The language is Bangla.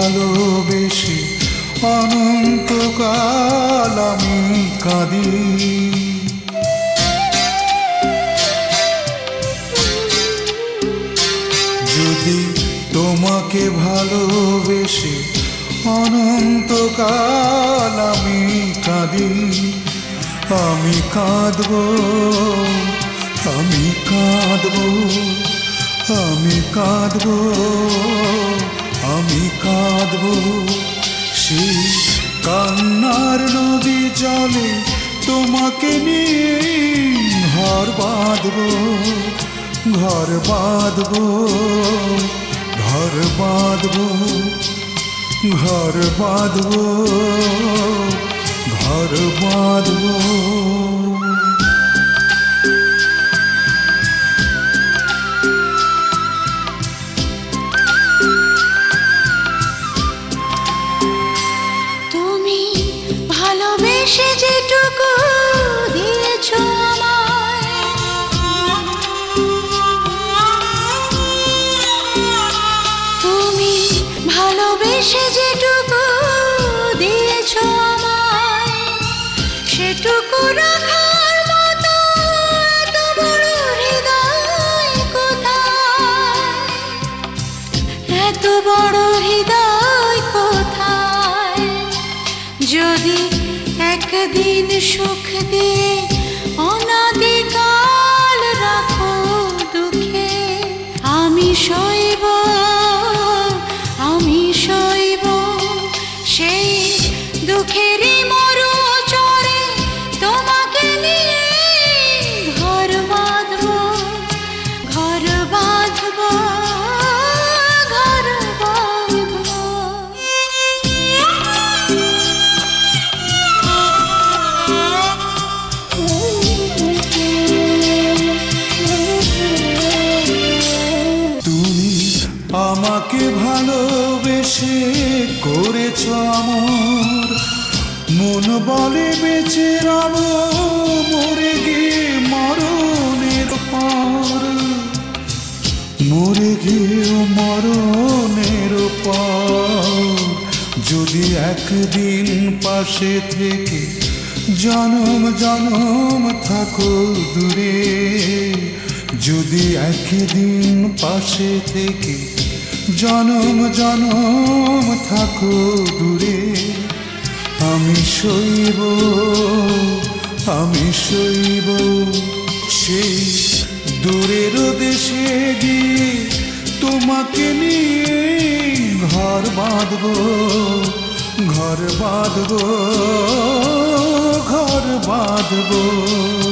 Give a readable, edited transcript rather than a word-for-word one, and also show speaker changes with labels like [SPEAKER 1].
[SPEAKER 1] ভালোবেসে অনন্তকাল আমি কাঁদি। যদি তোমাকে ভালোবেসে অনন্তকাল আমি কাঁদি, আমি কাঁদব, আমি কাঁদব, আমি কাঁদব, আমি কাঁদব। সেই কান্নার নদী জলে তোমাকে নিয়ে ঘর বাঁধব, ঘর বাঁধব, ঘর বাঁধব, ঘর বাঁধব, ঘর বাঁধব।
[SPEAKER 2] ভালোবেসে যেটুকু দিয়েছো আমায়, তুমি ভালোবেসে যেটুকু দিয়েছো আমায়, সেটুকু রাখার মতো এত বড় হৃদয় কোথায়, এত বড় হৃদয় কোথায়। যদি একদিন সুখ দিয়ে অনাদিকাল রাখো দুঃখে, আমি সইব, আমি সইব। সেই দুঃখেরই মরু চরে তোমাকে নিয়ে ঘর বাঁধব, ঘর বাঁধব, ঘর বাঁধব।
[SPEAKER 1] আমাকে ভালোবেসে করেছ আমর, মন বলে বেঁচে রব মরে গিয়ে মরণের পর, মরে গিয়ে মরণের পর। যদি একদিন পাশে থেকে জনম জনম থাকো দূরে, যদি একদিন পাশে থেকে জনম জনম থাকো দূরে, আমি সইব, আমি সইব। সেই দূরের দেশে গিয়ে তোমাকে নিয়ে ঘর বাঁধব, ঘর বাঁধব, ঘর বাঁধব।